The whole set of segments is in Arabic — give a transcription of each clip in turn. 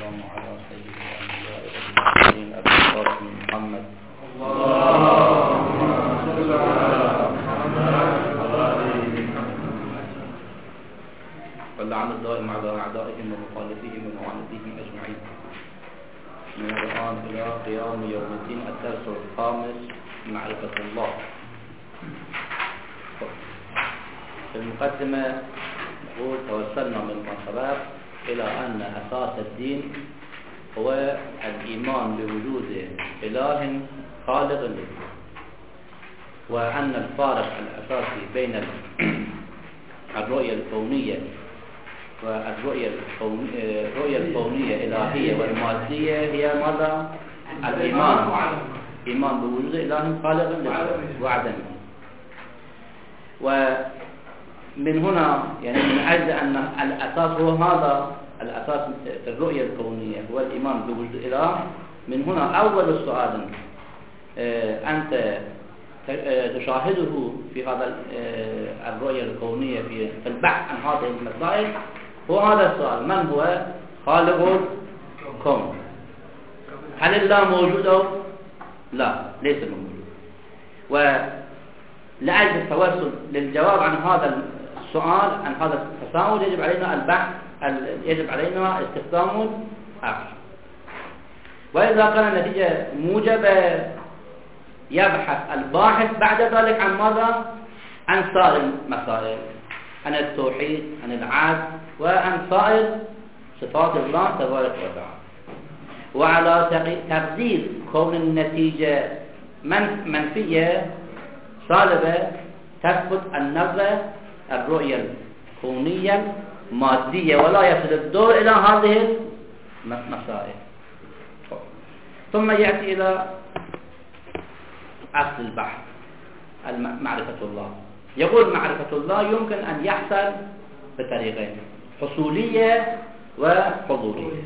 والسلام على سيد الأنبياء والمرسلين أبي القاسم محمد واللعن الدائم على أعدائهم ومخالفيهم ومعانديهم أجمعين من الآن إلى قيام يوم الدين. الدرس الخامس معرفة الله. في المقدمة نقول توصلنا من المنصبات إلى أن أساس الدين هو الإيمان بوجود إله خالق له، وأن الفارق الأساسي بين الرؤية الكونية والرؤية الكونية الإلهية والمادية هي ماذا؟ الإيمان بوجود إله خالق له وعدمه. ومن هنا يعني من أجل أن الأساس هو هذا الأساس في الرؤية الكونية هو الإيمان بوجود إله، من هنا أول السؤال أنت تشاهده في هذا الرؤية الكونية في البحث عن هذه المسائل هو هذا السؤال: من هو خالق الكون؟ هل الله موجود أو لا؟ ليس موجود. ولأجل التوسل للجواب عن هذا السؤال، عن هذا التساؤل، يجب علينا البحث، يجب علينا استخدام العقل. وإذا كان النتيجة موجبة يبحث الباحث بعد ذلك عن ماذا؟ عن سائر المسائل، عن التوحيد، عن العدل، وعن سائر صفات الله تبارك وتعالى. وعلى تقدير كون النتيجة منفية سالبة تثبت النظرة الرؤية الكونية مادية ولا يصل الدور إلى هذه المسائل. ثم يأتي إلى أصل البحث معرفة الله. يقول معرفة الله يمكن أن يحصل بطريقين: حصولية وحضورية.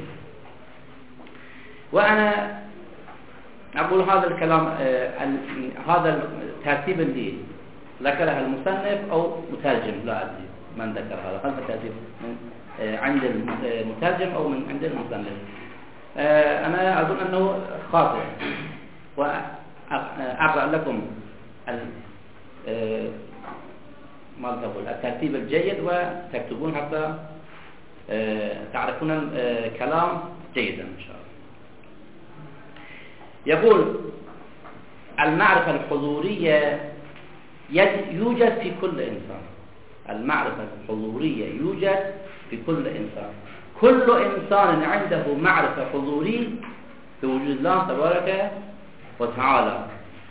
وأنا أقول هذا الكلام، هذا الترتيب اللي ذكره المصنف أو مترجم، لا أدري من ذكر هذا، هل الترتيب عند المترجم أو من عند المصنف. أنا أظن أنه خاطئ، وأقرأ لكم ما تقول الترتيب الجيد وتكتبون حتى تعرفون الكلام جيدا إن شاء الله. يقول: المعرفة الحضورية يوجد في كل إنسان. المعرفة الحضورية يوجد في كل إنسان. كل إنسان عنده معرفة حضورية بوجود الله تبارك وتعالى،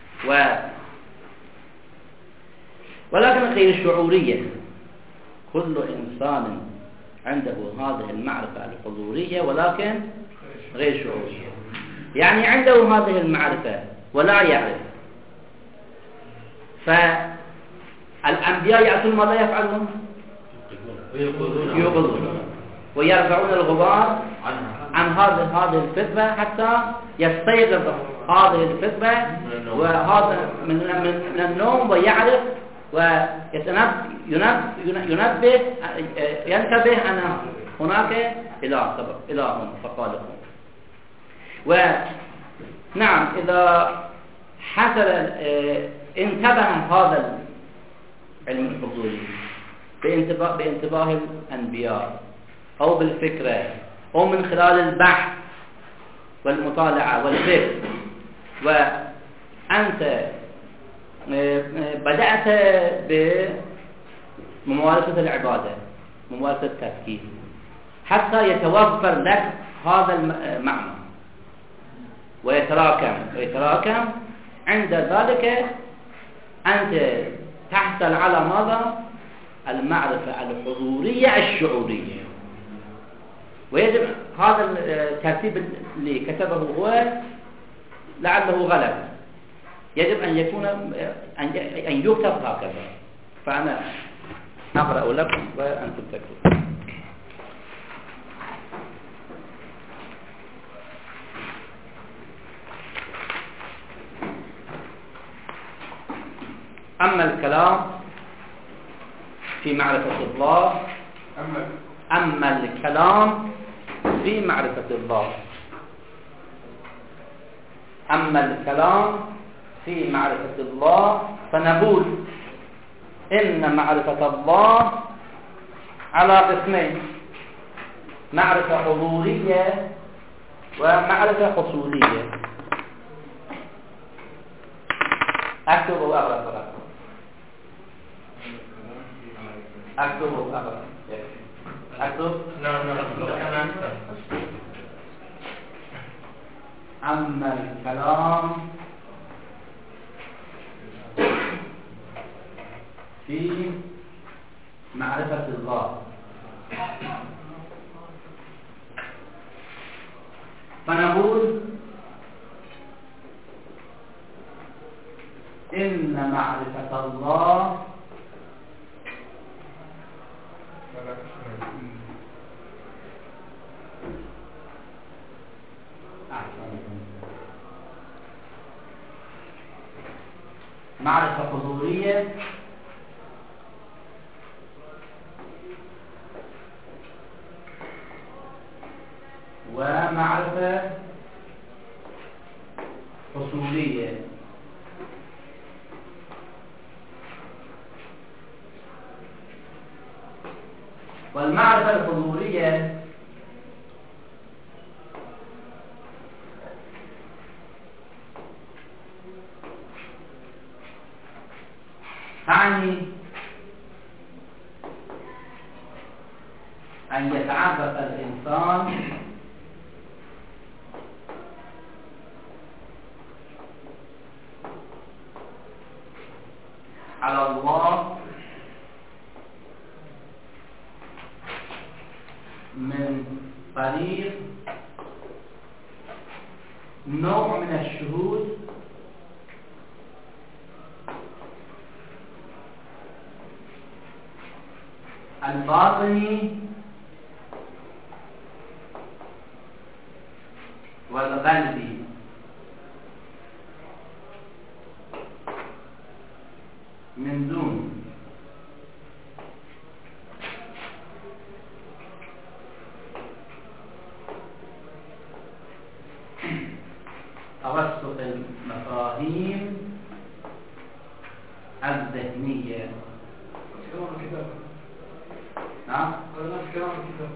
ولكن غير شعورية. كل إنسان عنده هذه المعرفة الحضورية ولكن غير شعورية، يعني عنده هذه المعرفة ولا يعرف. فالأنبياء يأتون ماذا يفعلون؟ يوقظون ويرفعون الغبار عن هذه الفتنة حتى يستيقظ هذه الفتنة وهذا من النوم ويعرف ينتبه أن هناك إله فخالق. ونعم، إذا حصل انتبه هذا العلم الحضوري بانتباه الأنبياء أو بالفكرة أو من خلال البحث والمطالعة والفكر، وأنت بدأت بممارسة العبادة، ممارسة التفكير، حتى يتوفر لك هذا المعنى ويتراكم. عند ذلك أنت تحصل على ماذا؟ المعرفة الحضورية الشعورية. ويجب هذا الترتيب اللي كتبه هو لعله غلط، يجب أن يكون أن يكتب هكذا. فأنا أقرأ لكم وأنتم تكتبون. أما الكلام في معرفة الله، أما الكلام في معرفة الله. أما الكلام في معرفة الله فنقول إن معرفة الله على قسمين: معرفة حضورية ومعرفة حصولية. أكتب وأقرأ. أكتب وأقرأ. أكتب. نعم. أما الكلام في معرفة الله فنقول إن معرفة الله معرفة حضورية ومعرفة حصولية. والمعرفة الحضورية تعني أن يتعرف الإنسان على الله من طريق نوع من الشهود الباطني والقلبي من دون توسط المفاهيم الذهنية. نعم. نفس كلام الكتاب.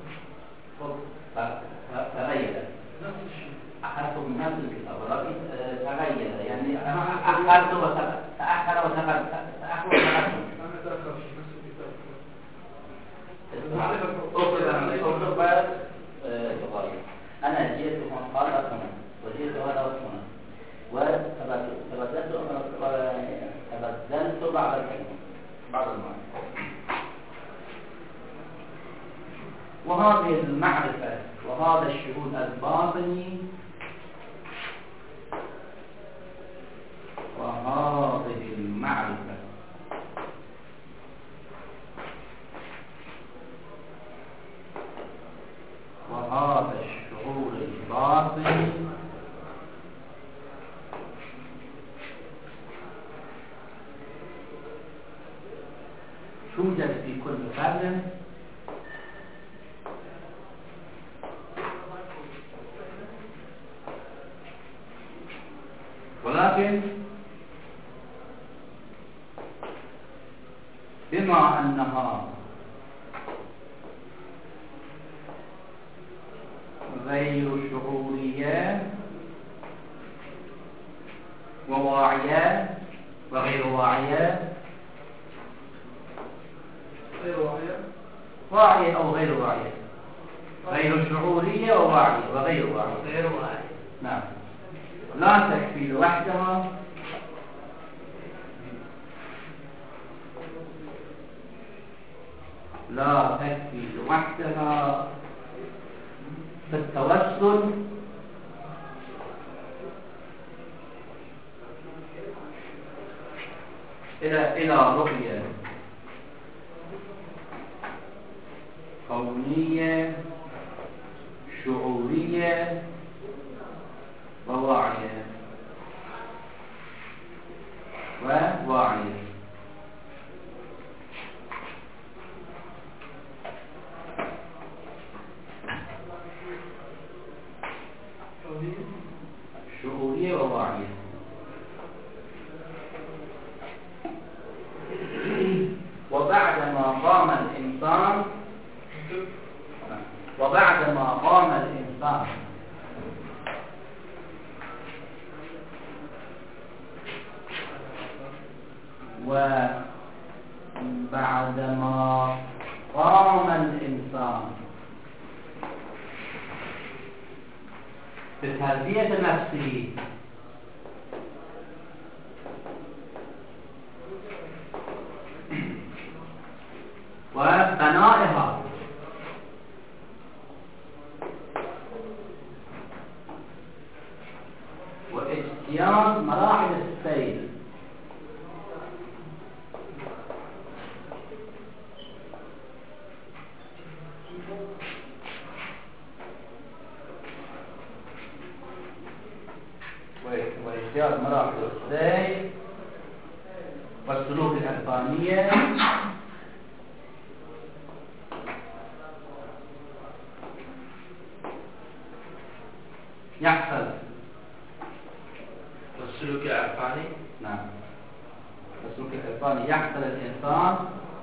تغير. نفس الشيء. أخذته من نفس الكتاب ولكن تغير، يعني أخذته وتأخر وتقدم. أنا تأخر في نفس الكتاب. أكتب بس تغير. أنا جئت هنا هنا وجئت هنا وتبدلت بعض الكلمات بعض المعاني. وهذه المعرفة وهذا الشهود الباطني وهذه المعرفة وهذا الشعور الباطني توجد في كل فرد ولكن بما أنها غير شعورية وواعية وغير واعية واعية أو غير واعية، غير شعورية وواعية وغير واعية. نعم. لا تكفي لوحدها في التوسل إلى رؤية كونية شعورية وواعية شعورية وواعية. وبعدما قام الإنسان بتربية نفسه وبنائها واجتياز مراحل السير واجتياز مراحل السير والسلوك العرفانية يحصل والسلوك العرفاني. نعم السلوك العرفاني يحصل الإنسان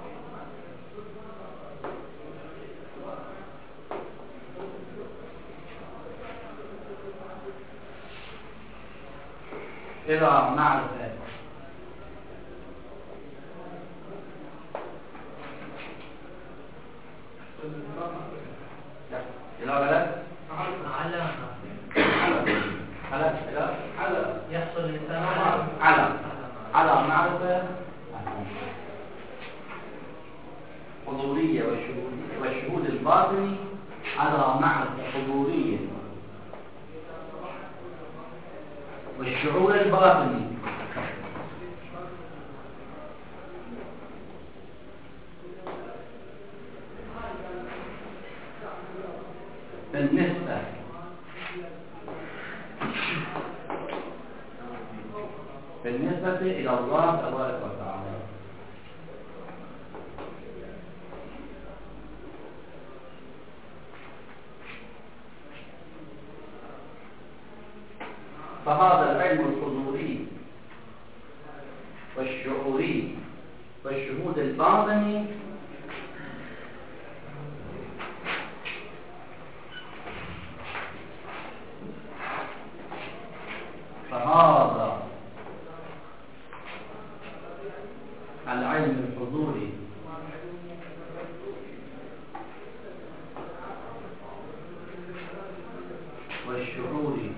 إلى معرفة إلى غلط على يحصل الإنسان على معرفة حضورية والشهود الباطني على معرفة حضورية والشعور الباطني بالنسبة إلى الله تبارك وتعالى. فهذا العلم الحضوري والشعوري والشهود الباطني فهذا العلم الحضوري والشعوري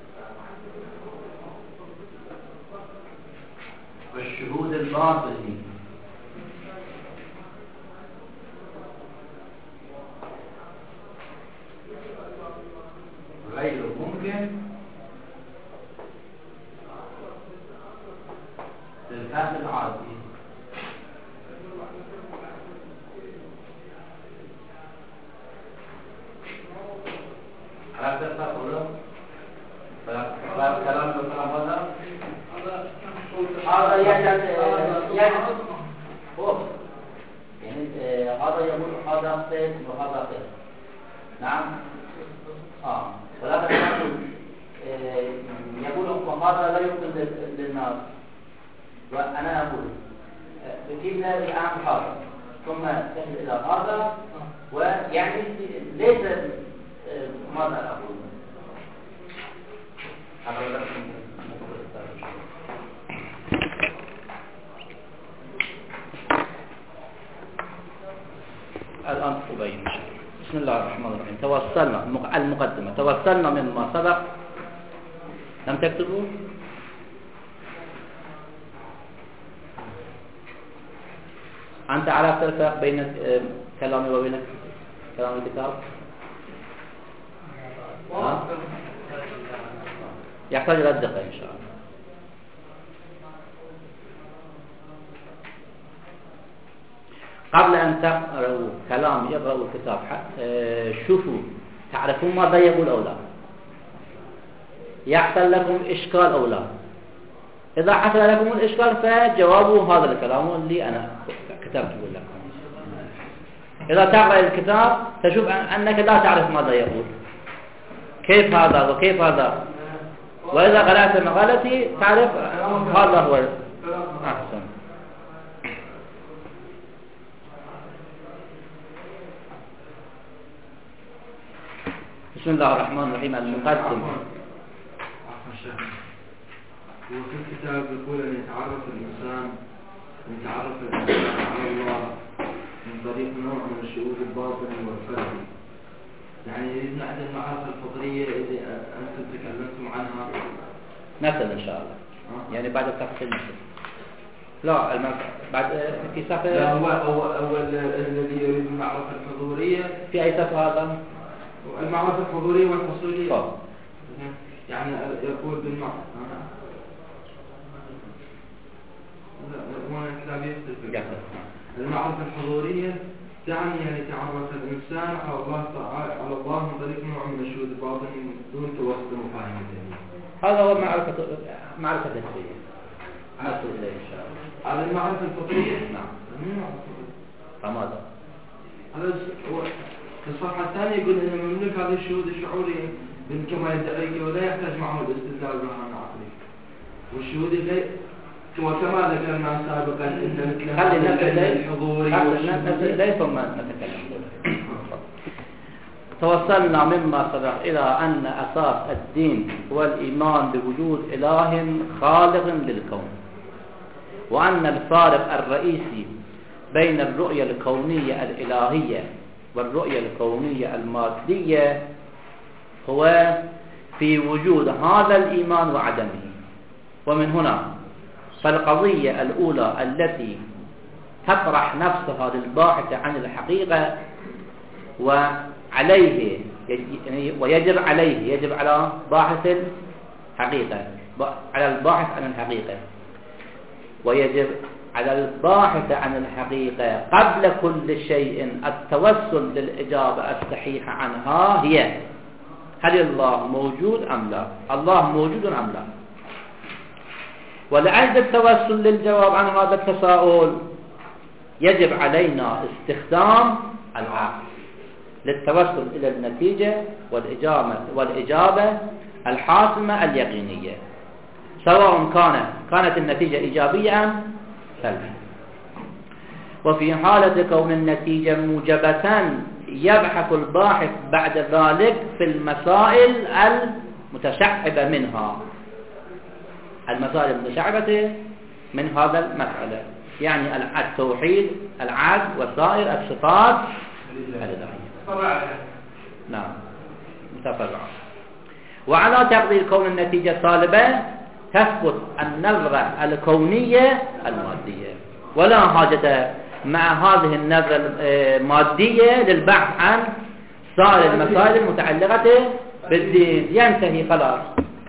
والشهود الباطني غير ممكن للفهم العادي. عرفت الفرق ولا كلام هذا يعني هذا يقول هذا قيد وهذا قيد. نعم ولكن يقول هذا لا يمكن للناس وأنا أقول جبنا الآن هذا ثم تحل إلى هذا ويعني ليس ماذا أقول الآن أبين. بسم الله الرحمن الرحيم. توصلنا المقدمة. توصلنا مما سبق. لم تكتبوا؟ أنت عرفت الفرق بين كلامي وبين كلام الكتاب؟ يحتاج إلى الدقة إن شاء الله. قبل أن تقرأوا كلام يقرأوا الكتاب شوفوا تعرفون ماذا يقول أو لا، يحصل لكم إشكال أو لا. إذا حصل لكم الإشكال فجوابوا هذا الكلام اللي أنا كتبته لكم. إذا تقرأ الكتاب تشوف أنك لا تعرف ماذا يقول، كيف هذا وكيف هذا. وإذا قرأت مقالتي تعرف هذا هو أحسن. بسم الله الرحمن الرحيم. المقدم. وفي الكتاب يقول أن يتعرف الإنسان على الله من طريق نوع من الشهود الباطني والفردي. يعني يريد نحن المعارف الفطرية اللي أنتم تكلمتم عنها مثلا إن شاء الله. يعني بعد التفصيل لا بعد في صفحة. لا هو الذي يريد المعرفة الحضورية في أي صفحة هذا؟ المعرفة الحضورية والحصولية. طب. يعني يقول بالمعنى المعرفة الحضورية تعني يعني تعرف الإنسان على الله من طريق نوع من الشهود الباطني دون توسط مفاهيم الدنيا. هذا هو معرفة نسبية. نصل إليه إن شاء الله. هذا المعرفة الفطرية. نعم. فماذا؟ هذا في الصفحة الثانية يقول إن مملك هذا الشهود الشعوري من كما يدعي ولا يحتاج معه الاستدلال برهان عقلي. والشهود اللي وكما ذكرنا سابقا ان الحضوري ليس ثم نتكلم. توصلنا مما سبق إلى أن أساس الدين هو الإيمان بوجود إله خالق للكون، وأن الفارق الرئيسي بين الرؤية الكونية الإلهية والرؤية الكونية المادية هو في وجود هذا الإيمان وعدمه. ومن هنا فالقضية الأولى التي تطرح نفسها للباحث عن الحقيقة وعليه ويجب على باحث الحقيقة على الباحث عن الحقيقة ويجب على الباحث عن الحقيقة قبل كل شيء التوسل للإجابة الصحيحة عنها هي: هل الله موجود أم لا؟ الله موجود أم لا؟ ولعند التوسل للجواب عن هذا التساؤل يجب علينا استخدام العقل للتوصل إلى النتيجة والإجابة الحاسمة اليقينية، سواء كانت النتيجة إيجابية أم سلبية. وفي حالة كون النتيجة موجبة يبحث الباحث بعد ذلك في المسائل المتشعبة منها، المسائل المتشعبة من هذا المسألة، يعني التوحيد، العدل، وسائر الصفات الإلهية. نعم، متفرعة. وعلى تقدير كون النتيجة سالبة تثبت النظرة الكونية المادية، ولا حاجة مع هذه النظرة المادية للبحث عن سائر المسائل المتعلقة بالدين، ينتهي خلاص.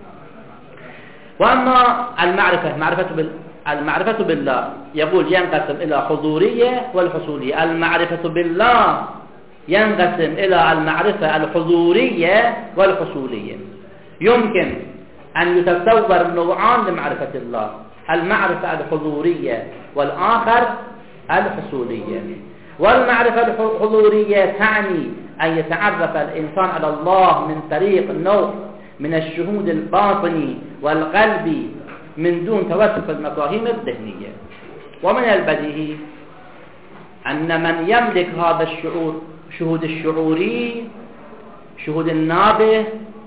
وأما المعرفة بالله يقول ينقسم إلى حضورية والحصولية. المعرفة بالله ينقسم إلى المعرفة الحضورية والحصولية. يمكن أن يتصور نوعان لمعرفة الله: المعرفة الحضورية والآخر الحصولية. والمعرفة الحضورية تعني أن يتعرف الإنسان على الله من طريق نوع من الشهود الباطني والقلبي من دون توسط المفاهيم الذهنية. ومن البديهي أن من يملك هذا الشهود الشعوري، شهود النابه،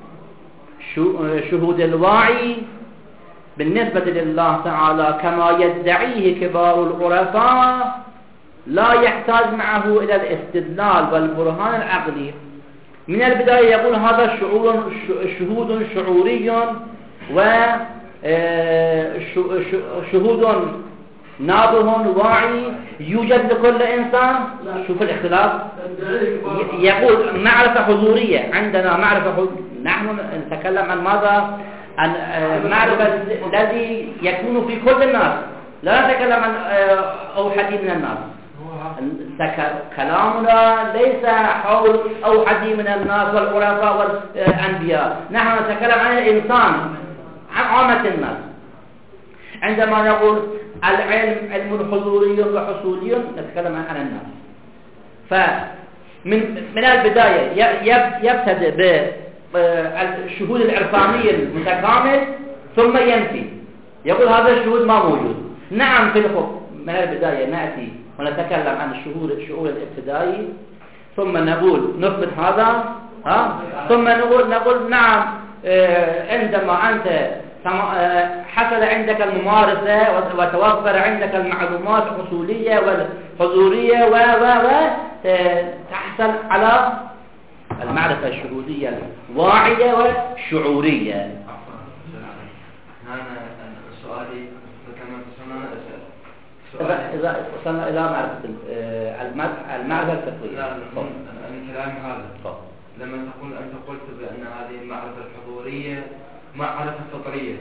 شهود الواعي بالنسبة لله تعالى كما يدعيه كبار العرفاء، لا يحتاج معه إلى الاستدلال والبرهان العقلي. من البداية يقول هذا شهود شعوري وشهود نابه واعي يوجد لكل إنسان. شوف الاختلاف. يقول معرفة حضورية، عندنا معرفة نحن نتكلم عن ماذا؟ عن معرفة الذي يكون في كل الناس، لا نتكلم عن أوحدي من الناس. كلامنا ليس حول أوحدي من الناس والعرفاء والأنبياء، نحن نتكلم عن الإنسان، عن عامة الناس. عندما نقول العلم علم حضوري وحصولي نتكلم عن الناس. فمن البداية يبتدئ الشهود العرفاني المتكامل ثم ينفي، يقول هذا الشهود ما موجود. نعم في الحكم من البداية نأتي ونتكلم عن الشهود الابتدائي، ثم نقول نثبت هذا، ثم نقول نعم عندما أنت حصل عندك الممارسة وتوفر عندك المعلومات الحصولية والحضورية تحصل على المعرفة الشهودية الواعية والشعورية. أنا سؤالي كما تسمعنا إذا وصلنا إلى معرفة المعرفة الفطرية. لا أنا كلامي هذا لما تقول أنت قلت بأن هذه المعرفة الحضورية معرفة فطرية،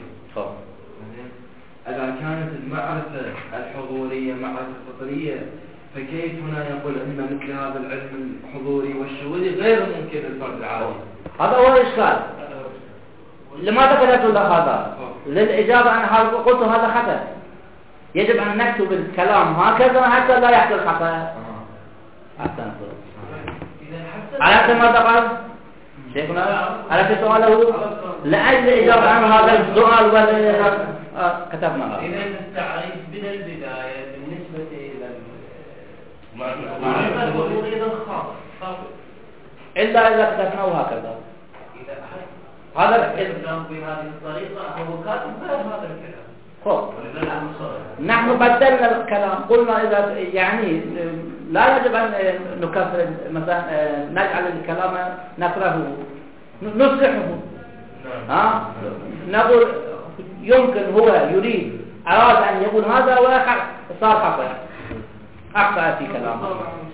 إذا كانت المعرفة الحضورية معرفة فطرية فكيف هنا يقول أن مثل هذا العلم الحضوري والشهودي غير ممكن للفرد العادي؟ هذا هو الإشكال. لماذا قلت له هذا؟ للإجابة أنا قلت هذا خطأ. يجب أن نكتب الكلام هكذا حتى لا يحصل خطأ. أحسنت. عرفت ماذا قال شيخنا؟ عرفت سؤاله؟ لأجل الإجابة عن هذا السؤال كتبناها. إذا التعريف من البداية بالنسبة إلى المعرفة الحضورية خاص، إلا إذا كتبناه هكذا. هذا الكلام بهذه الطريقة هو كاتب غير هذا الكلام. نحن بدلنا الكلام، قلنا إذا يعني لا يجب أن نكفر مثلا نجعل الكلام نكره نصلحه. نقول يمكن هو يريد أراد أن يقول هذا وصار خطأ، أخطأ في كلامه.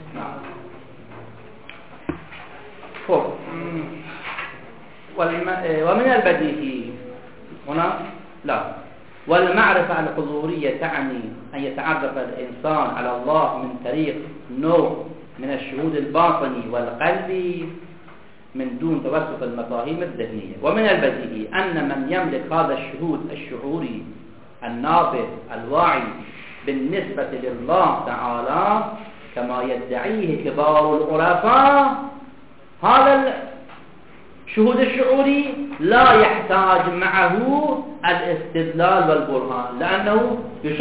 ومن البديهي هنا لا، والمعرفة الحضورية تعني أن يتعرف الإنسان على الله من طريق نوع من الشهود الباطني والقلبي من دون توسط المفاهيم الذهنية. ومن البديهي أن من يملك هذا الشهود الشعوري النابض الواعي بالنسبة لله تعالى كما يدعيه كبار العرفاء، هذا الشهود الشعوري لا يحتاج معه الاستدلال والبرهان، لأنه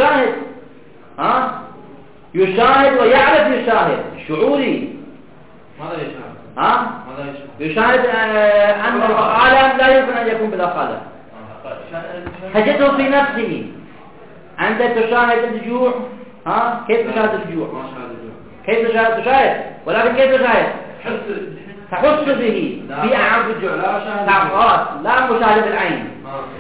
يشاهد ويعرف يشاهد شعوري. ماذا يشاهد؟ ماذا يشاهد؟ أن العالم لا يمكن أن يكون بلا خالق، تجده في نفسه. أنت تشاهد الجوع، كيف تشاهد الجوع؟ كيف تشاهد؟ ولكن كيف تشاهد؟ تحس به في أعراض الجوع، لا مشاهدة بالعين.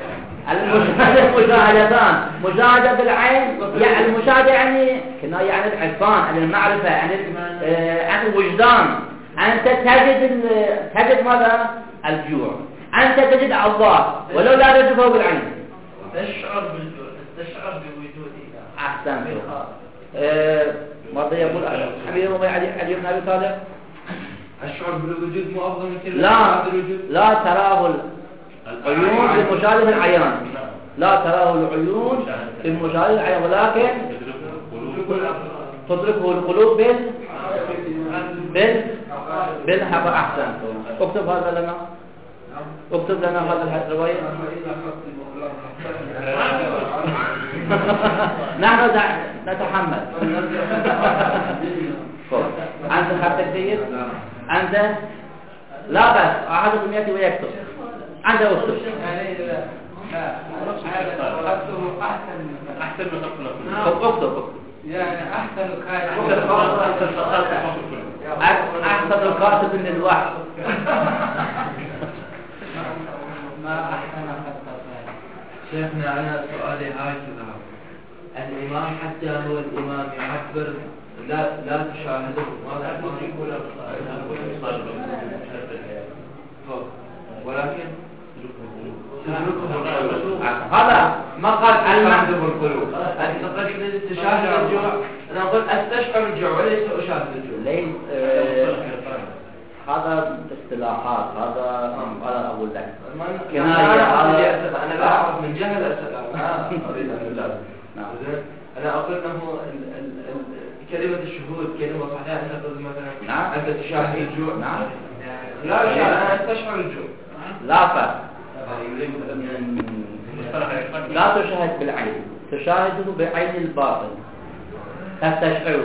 المشاهدتان، مشاهدة بالعين يعني المشاهدة يعني كناية عن العرفان، عن المعرفة، عن الوجدان. أنت تجد ماذا؟ الجوع. أنت تجد الله ولو لا تجده بالعين. تشعر بالجوع، تشعر بوجوده. أحسنت. ماذا يقول حبيبي علي بن أبي طالب؟ الشعور بالوجود مو أفضل من كلمة لا تراه العيون في مشاهدة العيان، لا تراه العيون في مشاهدة العيان، ولكن تدركه القلوب بالحق. أحسن. اكتب هذا لنا، اكتب لنا هذا الرواية. نحن نتحمل. أنت خطك جيد؟ أنت لا بس أحدكم يأتي ويكتب، أنت اكتب. أحسن من اكتب يعني أحسن الكاتب من الوحي. ما أحسن خطة. شيخنا أنا سؤالي هكذا، الإمام حتى هو الإمام يعبر لا تشاهده، ماذا يقول؟ ولكن هذا ما قال تشاهده القلوب. تشاهد الجوع، أنا أقول أستشعر الجوع وليس أشاهد الجوع. ليس هذا اصطلاحات، هذا أنا أقول لك أنا لا أعرف من جهل أسأل. أريد أن أجاب. أنا أقول أنه كلمة الشهود كلمة صحيحة. أن تقول مثلا أنت تشاهد الجوع. لا شاهد تشعر الجو. لا فرق. لا تشاهد بالعين، تشاهده بعين الباطن تستشعره.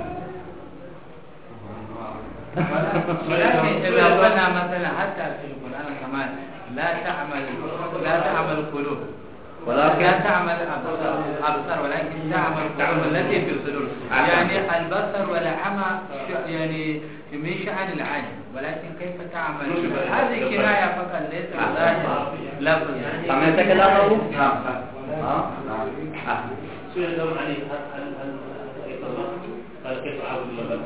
ولكن إذا قلنا مثلا حتى في القرآن كمان لا تعمل القلوب ولكن لا تعمل الأبصار ولكن تعمل القلوب التي في الصدور. يعني البصر والعمى يعني من شأن العين، ولكن كيف تعمل هذه كناية فقط ليس لفظ. سمعت كلامه؟ نعم. سؤال يدور عليه هل يطلق قال كيف عاود الله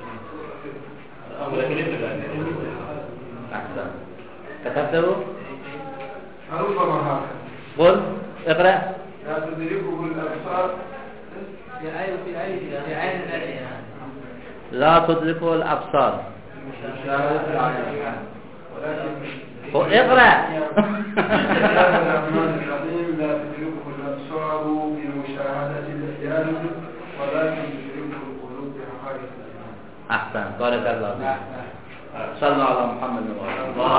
ولكن ليس ذلك. أحسن. كتبته؟ ربما هذا قل اقرأ. لا تدركه الأبصار في عين لا تدركه الأبصار. اقرأ. الرحمن الرحيم لا تدركه الأبصار بمشاهدة الأحيان ولكن تدركه القلوب بحقائق الإيمان. أحسن. بارك الله فيك. صلوا على محمد وعلى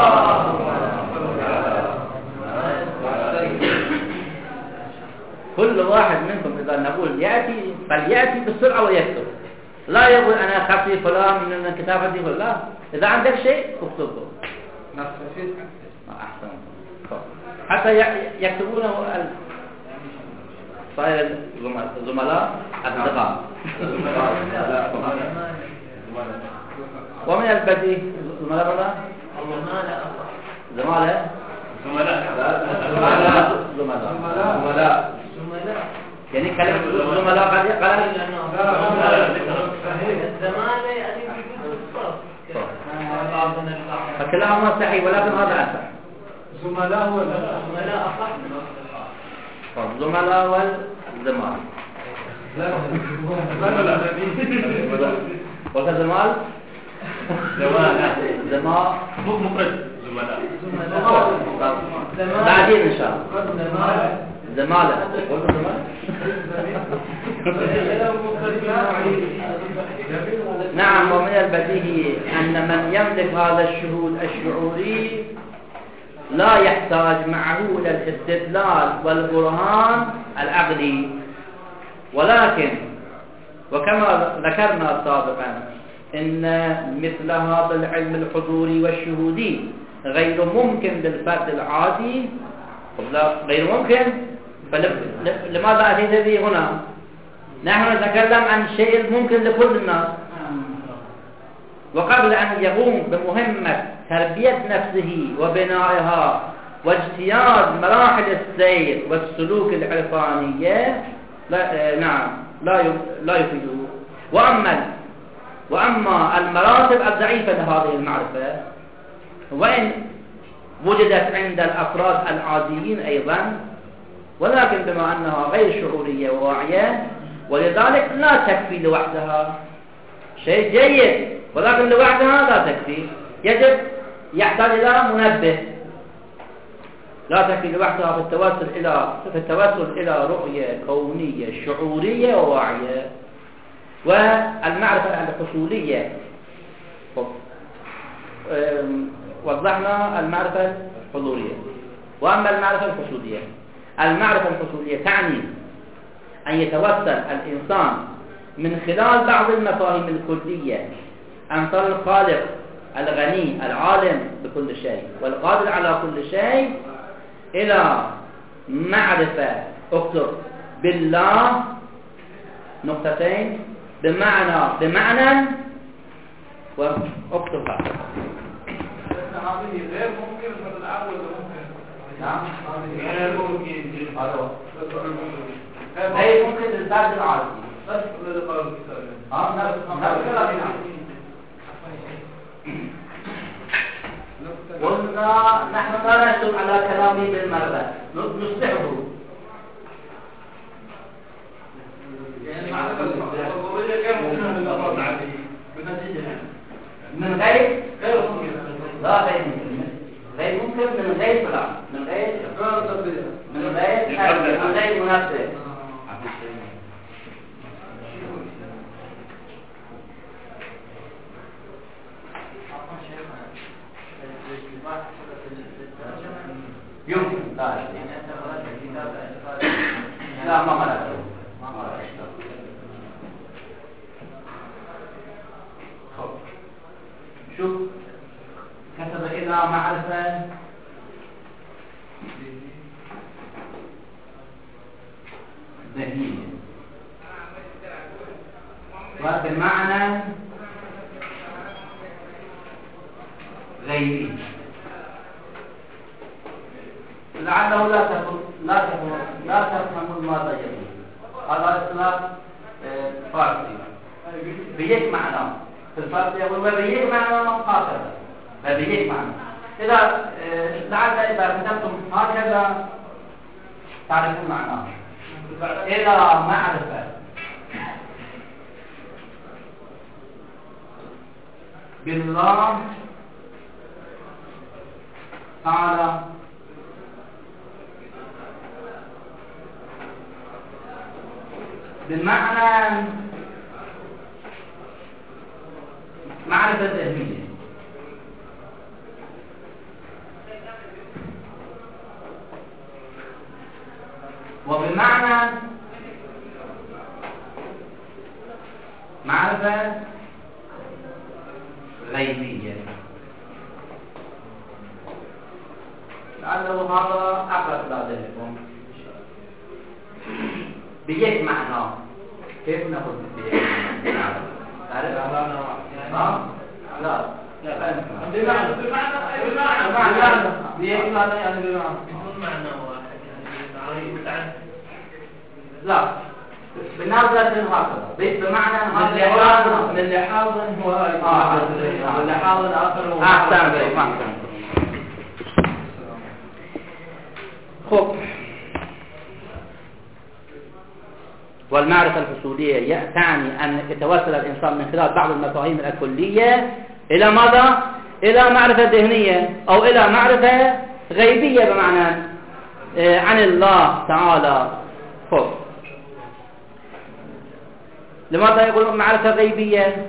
كل واحد منكم إذا نقول يأتي فليأتي بالسرعة ويكتب. لا يقول أنا خطي فلان من كتابتي فلان. إذا عندك شيء اكتبه. أحسن. حتى يكتبونه صاير الزملاء أصدقاء. ومن البديهي زملاء يعني كلمة زملاء قال الزمان يعني بوجود الصف. فكلاهما صحيح ولكن هذا أصح. زملاء أصح من الزملاء والزمال. وكزمال زمال مفرد زملاء بعدين إن شاء الله. زمالة. نعم. ومن البديهي أن من يملك هذا الشهود الشعوري لا يحتاج معه إلى الاستدلال والبرهان العقلي، ولكن وكما ذكرنا سابقا إن مثل هذا العلم الحضوري والشهودي غير ممكن للفرد العادي. غير ممكن، فلماذا أتيت به هنا؟ نحن نتكلم عن شيء ممكن لكل الناس، وقبل أن يقوم بمهمة تربية نفسه وبنائها واجتياز مراحل السير والسلوك العرفانية لا يفيده. وأما المراتب الضعيفة لهذه المعرفة وإن وجدت عند الأفراد العاديين أيضا، ولكن بما أنها غير شعورية وواعية ولذلك لا تكفي لوحدها. شيء جيد ولكن لوحدها لا تكفي، يحتاج إلى منبه. لا تكفي لوحدها في التوسل إلى رؤية كونية شعورية وواعية. والمعرفة الحصولية وضحنا المعرفة الحضورية. وأما المعرفة الحصولية، المعرفة الحصولية تعني أن يتوسل الإنسان من خلال بعض المفاهيم الكلية عن طريق الخالق الغني العالم بكل شيء والقادر على كل شيء إلى معرفة اكتب بالله نقطتين بمعنى واكتب هذا. هذه غير ممكن من الأول ممكن. نعم. غير ممكن. غير ممكن للفرد العادي. بس للقرار الكتابي. قلنا نحن لا نشتغل على كلامي بالمرة، نصلحه. من غير ممكن. لا غير ممكن. غير ممكن من غير فلان، من غير مناسب. يمكن لا ما مرات شوف كتب إلى معرفة ذهنية وبمعنى غيبي لعله لا تفهم ماذا يقول. هذا اصطلاح فارسي بيك معناه في الفارسي يقول وبيك معناه هكذا وبيك معناه. إذا لعل إذا كتبتم هكذا تعرفون معناه. إلى معرفة بالله تعالى بمعنى معرفة ذهنية وبمعنى معرفة غيبية. لعله هذا أقرب لذهنكم. بيك معناه كيف نقول بيك معناه؟ تعرف؟ لا بمعنى بيك معناه يعني بمعنى لا بنظرة هكذا بمعنى هذا من لحاظ هو من لحاظ آخر هو أحسن. خب والمعرفة الحصولية تعني أن يتوصل الإنسان من خلال بعض المفاهيم الكلية إلى ماذا؟ إلى معرفة ذهنية أو إلى معرفة غيبية بمعنى عن الله تعالى. خب لماذا يقول معرفة غيبية؟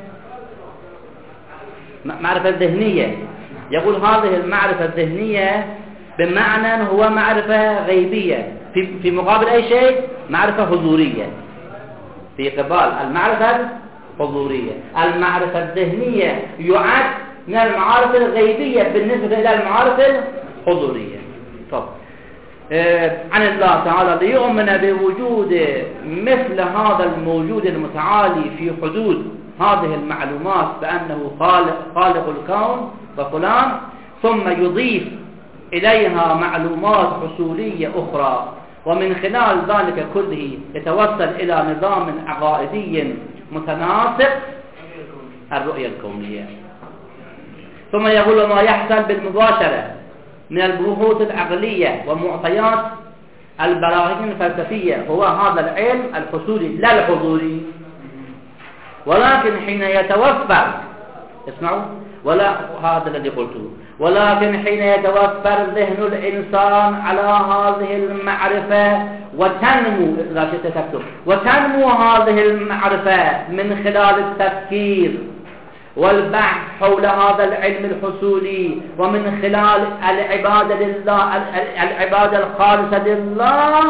معرفة ذهنية. يقول هذه المعرفة الذهنية بمعنى هو معرفة غيبية في مقابل أي شيء معرفة حضورية. في قبال المعرفة الحضورية المعرفة الذهنية يعد من المعارف الغيبية بالنسبة إلى المعارف الحضورية. طب عن الله تعالى ليؤمن بوجود مثل هذا الموجود المتعالي في حدود هذه المعلومات بأنه خالق الكون وفلان، ثم يضيف إليها معلومات حصولية أخرى، ومن خلال ذلك كله يتوصل إلى نظام عقائدي متناسق الرؤية الكونية. ثم يقول ما يحصل بالمباشرة من البحوث العقلية ومعطيات البراهين الفلسفية هو هذا العلم الحصولي لا الحضوري. ولكن حين يتوفر اسمعوا ولا هذا الذي قلته ولكن حين يتوفر ذهن الإنسان على هذه المعرفة وتنمو إذا شئت تكتب وتنمو هذه المعرفة من خلال التفكير والبحث حول هذا العلم الحصولي ومن خلال العبادة لله العبادة الخالصة لله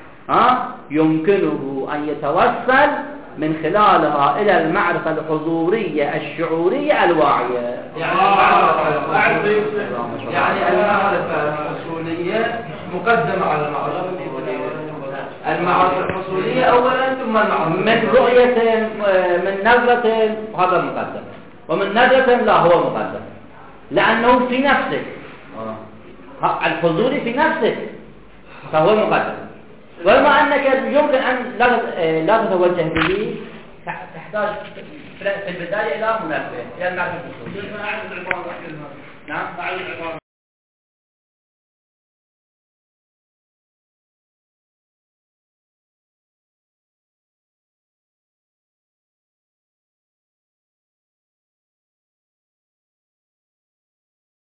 يمكنه أن يتوصل من خلالها إلى المعرفة الحضورية الشعورية الواعية. يعني المعرفة الحصولية مقدمة على المعرفة الحضورية. المعرفة الحصولية أولا ثم المعرفة من رؤية من نظرة هذا مقدم ومن نظرة لا هو مقدم لأنه في نفسك الحضوري في نفسك فهو مقدم. ولما أنك يمكن أن لا تتوجه به تحتاج في البداية إلى منافع إلى المعرفة الحصولية. نعم